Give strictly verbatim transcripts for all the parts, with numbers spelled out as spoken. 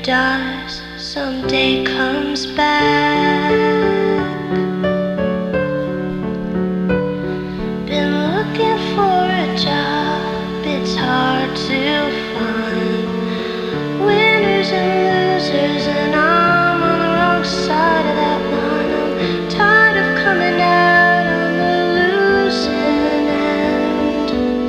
dies someday comes back. Been looking for a job, it's hard to find. Winners and losers, and I'm on the wrong side of that line. I'm tired of coming out on the losing end.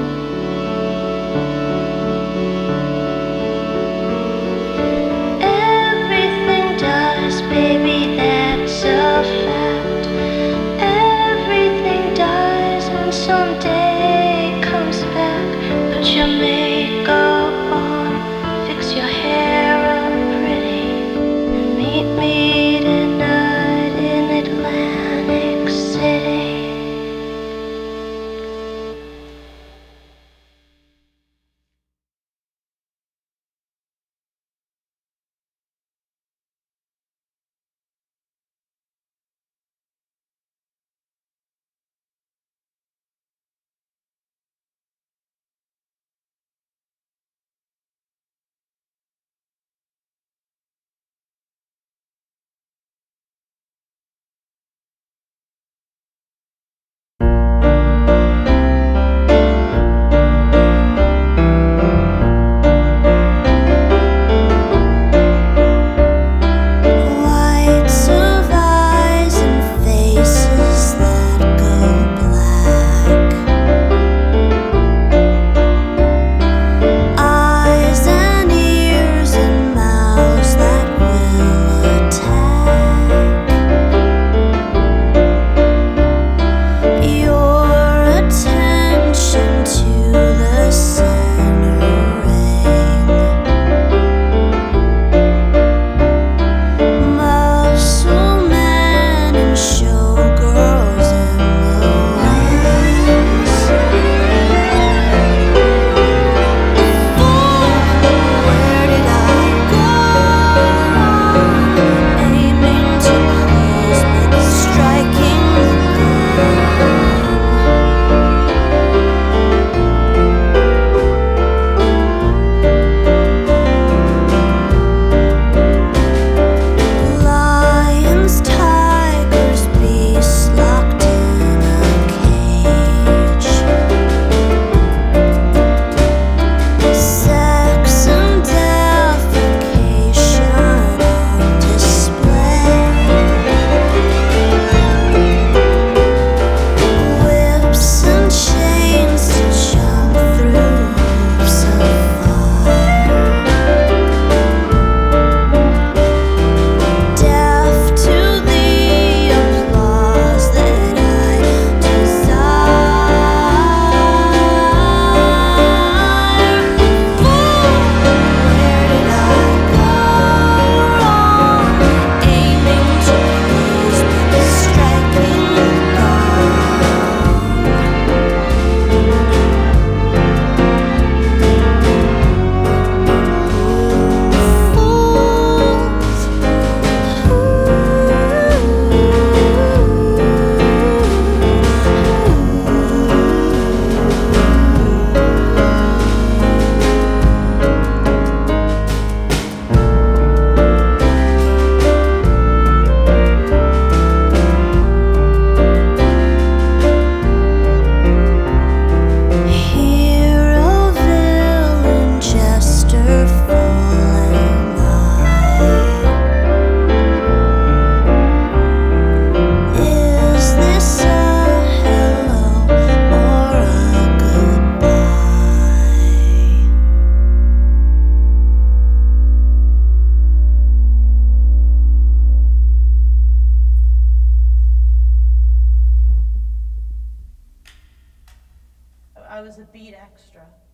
Everything dies, baby, that's a fact. Everything dies and someday comes back. Put your makeup on, fix your hair up pretty, and meet me tonight in Atlantic City. Whites of eyes and faces that go black. Eyes and ears and mouths that will attack. Your attention to the center ring. Muscle men and showgirls in the wings. Fool, where did I go wrong? Aiming to please, but striking the gong. Lions, tigers, beasts locked in a cage. Sex and defecation on display. Whips and chains to jump through hoops of fire. Deaf to the applause that I desire. Fool, where did I go wrong? Aiming to please, but striking the gong. Fools. Hero, villain, jester, fool am I? Is this a hello or a goodbye? I was a beat extra.